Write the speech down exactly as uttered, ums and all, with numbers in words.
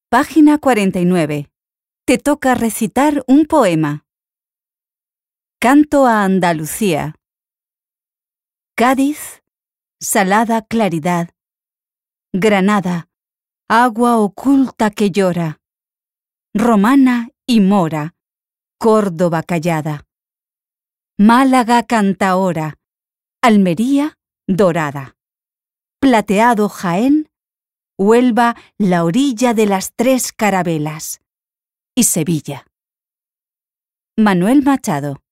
Página cuarenta y nueve. Te toca recitar un poema. Canto a Andalucía. Cádiz, salada claridad. Granada, agua oculta que llora. Romana y mora, Córdoba callada. Málaga canta ahora, Almería dorada. Plateado Jaén, Huelva la orilla de las tres carabelas. Y Sevilla. Manuel Machado.